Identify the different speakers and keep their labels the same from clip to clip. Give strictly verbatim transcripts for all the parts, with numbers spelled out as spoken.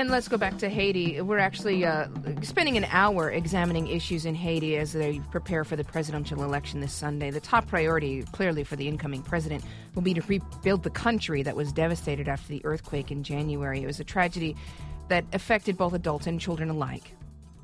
Speaker 1: And let's go back to Haiti. We're actually uh, spending an hour examining issues in Haiti as they prepare for the presidential election this Sunday. The top priority, clearly, for the incoming president will be to rebuild the country that was devastated after the earthquake in January. It was a tragedy that affected both adults and children alike.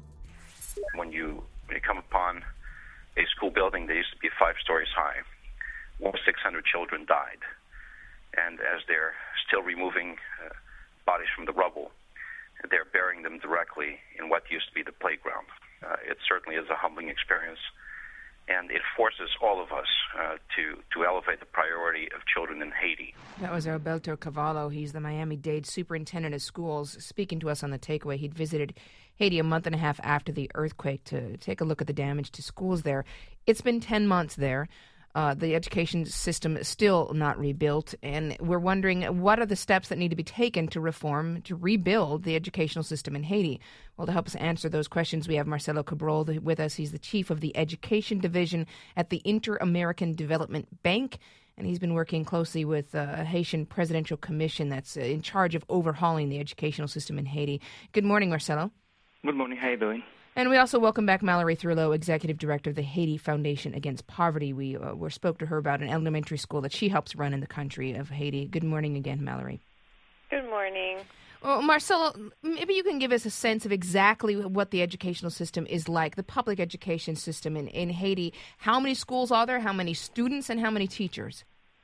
Speaker 2: When you, when you come upon a school building that used to be five stories high, almost six hundred children died. And as they're still removing uh, bodies from the rubble, they're burying them directly in what used to be the playground. Uh, it certainly is a humbling experience, and it forces all of us uh, to, to elevate the priority of children in Haiti.
Speaker 1: That was Alberto Cavallo. He's the Miami-Dade superintendent of schools, speaking to us on the takeaway. He'd visited Haiti a month and a half after the earthquake to take a look at the damage to schools there. It's been ten months there. Uh, the education system is still not rebuilt, and we're wondering what are the steps that need to be taken to reform, to rebuild the educational system in Haiti. Well, to help us answer those questions, we have Marcelo Cabral with us. He's the chief of the Education Division at the Inter-American Development Bank, and he's been working closely with uh, a Haitian Presidential Commission that's uh, in charge of overhauling the educational system in Haiti. Good morning, Marcelo.
Speaker 3: Good morning. How are you doing?
Speaker 1: And we also welcome back Mallory Thurlow, Executive Director of the Haiti Foundation Against Poverty. We, uh, we spoke to her about an elementary school that she helps run in the country of Haiti. Good morning again, Mallory.
Speaker 4: Good morning.
Speaker 1: Well, Marcelo, maybe you can give us a sense of exactly what the educational system is like, the public education system in, in Haiti. How many schools are there, how many students, and how many teachers?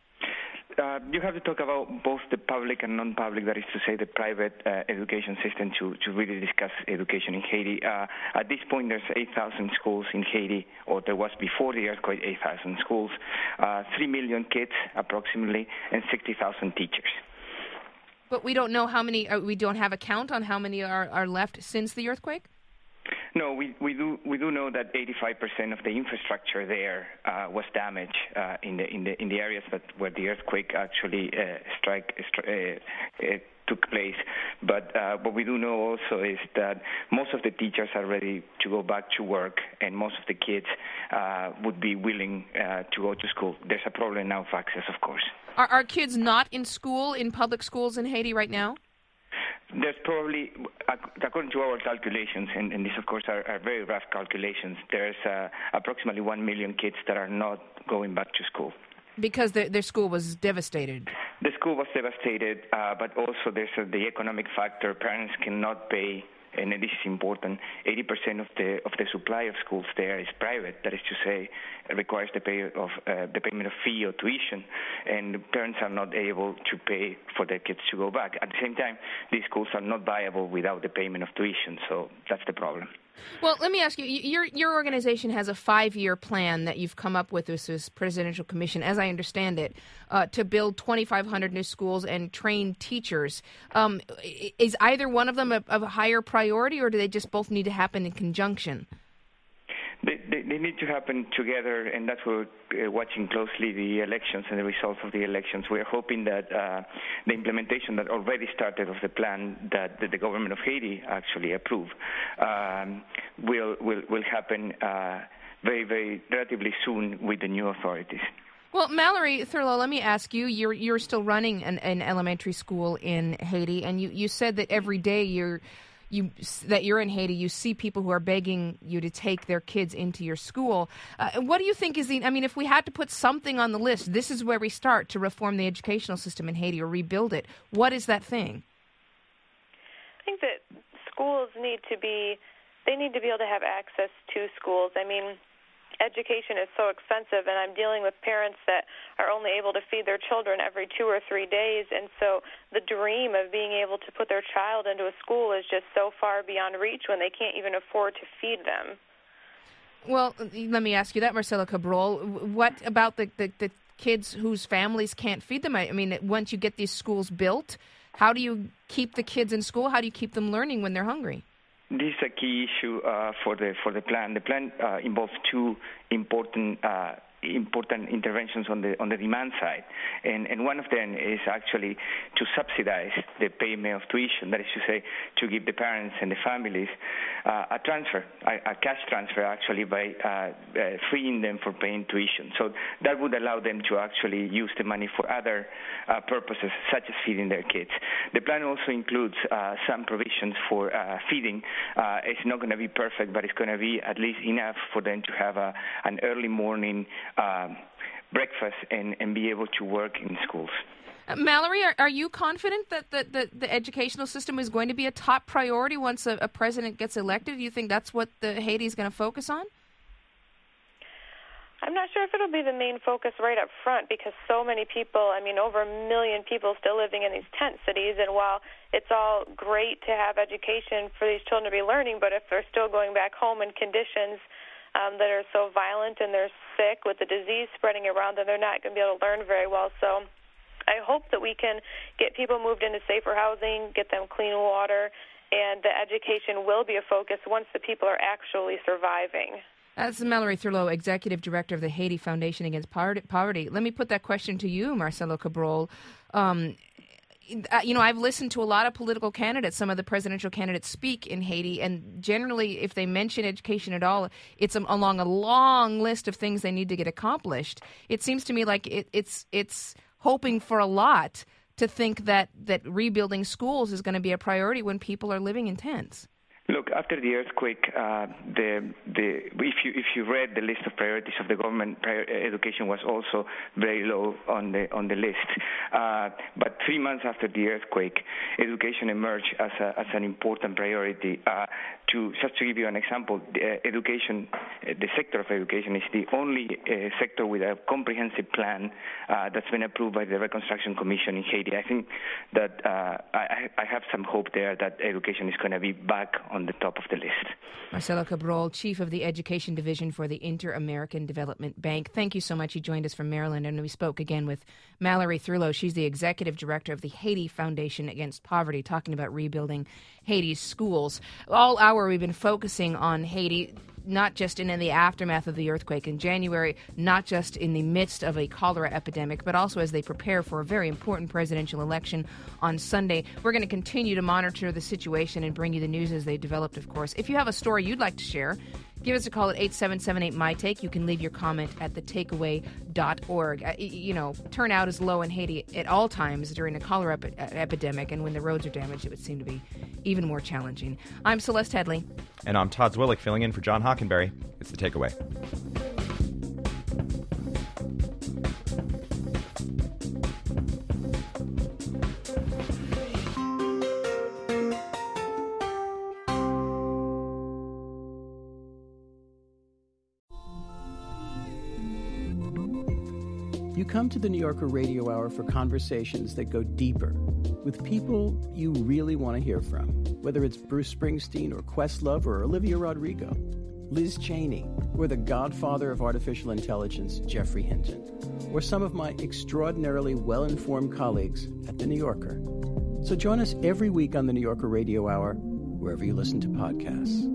Speaker 3: Uh, you have to talk about both the public and non-public, that is to say the private uh, education system, to, to really discuss education in Haiti. Uh, at this point, there's eight thousand schools in Haiti, or there was before the earthquake eight thousand schools, uh, three million kids approximately, and sixty thousand teachers.
Speaker 1: But we don't know how many, uh, we don't have a count on how many are, are left since the earthquake?
Speaker 3: No, we, we do we do know that eighty-five percent of the infrastructure there uh, was damaged uh, in the in the in the areas that where the earthquake actually uh, strike uh, uh, took place. But uh, what we do know also is that most of the teachers are ready to go back to work, and most of the kids uh, would be willing uh, to go to school. There's a problem now of access, of course.
Speaker 1: Are are kids not in school in public schools in Haiti right now?
Speaker 3: There's probably, according to our calculations, and, and these, of course, are, are very rough calculations, there's uh, approximately one million kids that are not going back to school.
Speaker 1: Because the, their school was devastated.
Speaker 3: The school was devastated, uh, but also there's uh, the economic factor. Parents cannot pay, and this is important, eighty percent of the of the supply of schools there is private. That is to say, it requires the pay of uh, the payment of fee or tuition, and parents are not able to pay for their kids to go back. At the same time, these schools are not viable without the payment of tuition, so that's the problem.
Speaker 1: Well, let me ask you, your your organization has a five-year plan that you've come up with with this presidential commission, as I understand it, uh, to build twenty-five hundred new schools and train teachers. Um, is either one of them of a higher priority, or do they just both need to happen in conjunction?
Speaker 3: They, they, they need to happen together, and that's what we're uh, watching closely the elections and the results of the elections. We're hoping that uh, the implementation that already started of the plan that, that the government of Haiti actually approved um, will, will, will happen uh, very, very relatively soon with the new authorities.
Speaker 1: Well, Mallory Thurlow, let me ask you, you're you're still running an, an elementary school in Haiti, and you, you said that every day you're You, that you're in Haiti, you see people who are begging you to take their kids into your school. Uh, what do you think is the, I mean, if we had to put something on the list, this is where we start to reform the educational system in Haiti or rebuild it. What is that thing?
Speaker 4: I think that schools need to be, they need to be able to have access to schools. I mean, education is so expensive, and I'm dealing with parents that are only able to feed their children every two or three days, and so the dream of being able to put their child into a school is just so far beyond reach when they can't even afford to feed them.
Speaker 1: Well, let me ask you that, Marcelo Cabral. What about the, the, the kids whose families can't feed them? I mean, once you get these schools built, how do you keep the kids in school? How do you keep them learning when they're hungry?
Speaker 3: This is a key issue uh, for the for the plan. The plan uh, involves two important uh, important interventions on the on the demand side, and and one of them is actually to subsidize the payment of tuition. That is to say, to give the parents and the families uh, a transfer, a, a cash transfer, actually, by uh, uh, freeing them for paying tuition. So that would allow them to actually use the money for other uh, purposes, such as feeding their kids. The plan also includes uh, some provisions for uh, feeding. Uh, it's not going to be perfect, but it's going to be at least enough for them to have a, an early morning um, breakfast and, and be able to work in schools.
Speaker 1: Uh, Mallory, are, are you confident that the, the, the educational system is going to be a top priority once a, a president gets elected? Do you think that's what the Haiti is going to focus on?
Speaker 4: I'm not sure if it'll be the main focus right up front, because so many people, I mean, over a million people still living in these tent cities, and while it's all great to have education for these children to be learning, but if they're still going back home in conditions um, that are so violent and they're sick with the disease spreading around, then they're not going to be able to learn very well. So I hope that we can get people moved into safer housing, get them clean water, and the education will be a focus once the people are actually surviving.
Speaker 1: That's Mallory Thurlow, Executive Director of the Haiti Foundation Against Poverty. Let me put that question to you, Marcelo Cabral. Um, you know, I've listened to a lot of political candidates, some of the presidential candidates speak in Haiti, and generally, if they mention education at all, it's along a long list of things they need to get accomplished. It seems to me like it, it's it's hoping for a lot to think that, that rebuilding schools is going to be a priority when people are living in tents.
Speaker 3: Look, after the earthquake, uh, the the if you if you read the list of priorities of the government, prior, education was also very low on the on the list. Uh, but three months after the earthquake, education emerged as a, as an important priority. Uh, to just to give you an example, the, uh, education, uh, the sector of education is the only uh, sector with a comprehensive plan uh, that's been approved by the Reconstruction Commission in Haiti. I think that uh, I, I have some hope there that education is going to be back on the top of the list.
Speaker 1: Marcelo Cabral, Chief of the Education Division for the Inter-American Development Bank. Thank you so much. He joined us from Maryland, and we spoke again with Mallory Thurlow. She's the Executive Director of the Haiti Foundation Against Poverty, talking about rebuilding Haiti's schools. All hour we've been focusing on Haiti, not just in, in the aftermath of the earthquake in January, not just in the midst of a cholera epidemic, but also as they prepare for a very important presidential election on Sunday. We're going to continue to monitor the situation and bring you the news as they developed, of course. If you have a story you'd like to share, give us a call at eight seven seven eight, M Y Take. You can leave your comment at the takeaway dot org. Uh, you know, turnout is low in Haiti at all times during a cholera epi- epidemic, and when the roads are damaged, it would seem to be even more challenging. I'm Celeste Headley.
Speaker 5: And I'm Todd Zwillick, filling in for John Hockenberry. It's The Takeaway.
Speaker 6: You come to the New Yorker Radio Hour for conversations that go deeper with people you really want to hear from, whether it's Bruce Springsteen or Questlove or Olivia Rodrigo, Liz Cheney, or the godfather of artificial intelligence, Geoffrey Hinton, or some of my extraordinarily well-informed colleagues at The New Yorker. So join us every week on the New Yorker Radio Hour, wherever you listen to podcasts.